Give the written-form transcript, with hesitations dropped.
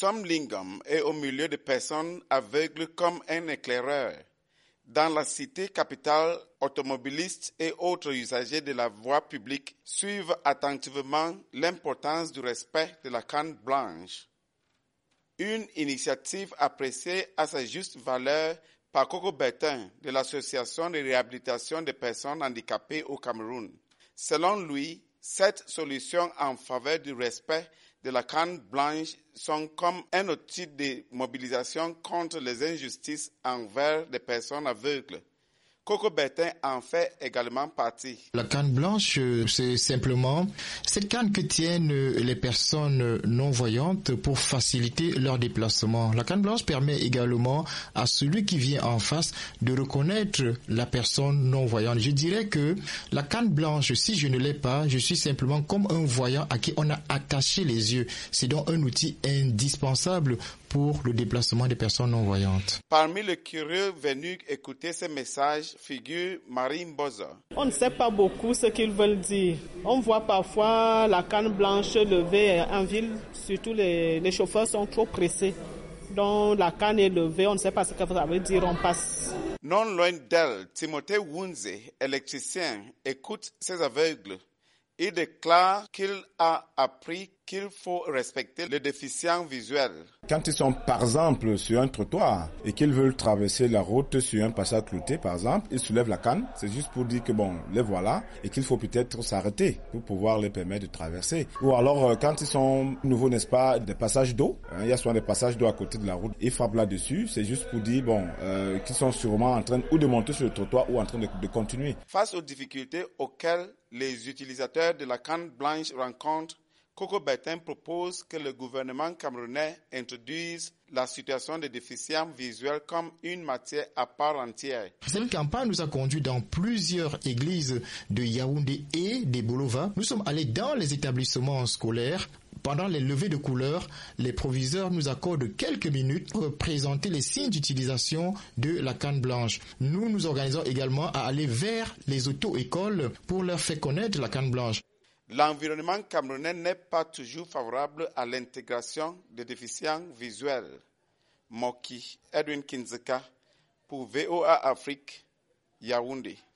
Chisom Lingam est au milieu de personnes aveugles comme un éclaireur. Dans la cité capitale, automobilistes et autres usagers de la voie publique suivent attentivement l'importance du respect de la canne blanche. Une initiative appréciée à sa juste valeur par Coco Bertin de l'Association de réhabilitation des personnes handicapées au Cameroun. Selon lui, cette solution en faveur du respect de la canne blanche sont comme un outil de mobilisation contre les injustices envers les personnes aveugles. Coco Bertin en fait également partie. La canne blanche, c'est simplement cette canne que tiennent les personnes non-voyantes pour faciliter leur déplacement. La canne blanche permet également à celui qui vient en face de reconnaître la personne non-voyante. Je dirais que la canne blanche, si je ne l'ai pas, je suis simplement comme un voyant à qui on a attaché les yeux. C'est donc un outil indispensable pour le déplacement des personnes non-voyantes. Parmi les curieux venus écouter ces messages figure Marie Mboza. On ne sait pas beaucoup ce qu'ils veulent dire. On voit parfois la canne blanche levée en ville, surtout les chauffeurs sont trop pressés. Donc la canne est levée, on ne sait pas ce que ça veut dire, on passe. Non loin d'elle, Timothée Wunze, électricien, écoute ces aveugles. Il déclare qu'il a appris qu'il faut respecter les déficients visuels. Quand ils sont par exemple sur un trottoir et qu'ils veulent traverser la route sur un passage clouté par exemple, ils soulèvent la canne, c'est juste pour dire que bon, les voilà et qu'il faut peut-être s'arrêter pour pouvoir les permettre de traverser. Ou alors quand ils sont nouveaux, n'est-ce pas, des passages d'eau, il y a souvent des passages d'eau à côté de la route, ils frappent là-dessus, c'est juste pour dire bon, qu'ils sont sûrement en train ou de monter sur le trottoir ou en train de continuer. Face aux difficultés auxquelles les utilisateurs de la canne blanche rencontrent, Coco Bertin propose que le gouvernement camerounais introduise la situation des déficients visuels comme une matière à part entière. Cette campagne nous a conduit dans plusieurs églises de Yaoundé et des Bolova. Nous sommes allés dans les établissements scolaires. Pendant les levées de couleurs, les proviseurs nous accordent quelques minutes pour présenter les signes d'utilisation de la canne blanche. Nous nous organisons également à aller vers les auto-écoles pour leur faire connaître la canne blanche. L'environnement camerounais n'est pas toujours favorable à l'intégration des déficients visuels. Moki Edwin Kinzeka pour VOA Afrique, Yaoundé.